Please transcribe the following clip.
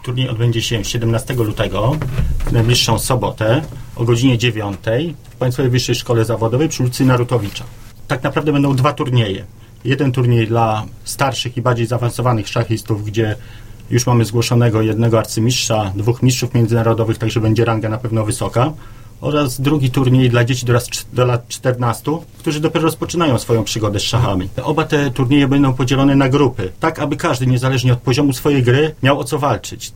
Turniej odbędzie się 17 lutego, w najbliższą sobotę, o godzinie 9 w Państwowej Wyższej Szkole Zawodowej przy ulicy Narutowicza. Tak naprawdę będą dwa turnieje. Jeden turniej dla starszych i bardziej zaawansowanych szachistów, gdzie już mamy zgłoszonego jednego arcymistrza, 2 mistrzów międzynarodowych, także będzie ranga na pewno wysoka. Oraz drugi turniej dla dzieci do lat 14, którzy dopiero rozpoczynają swoją przygodę z szachami. Oba te turnieje będą podzielone na grupy, tak aby każdy, niezależnie od poziomu swojej gry, miał o co walczyć.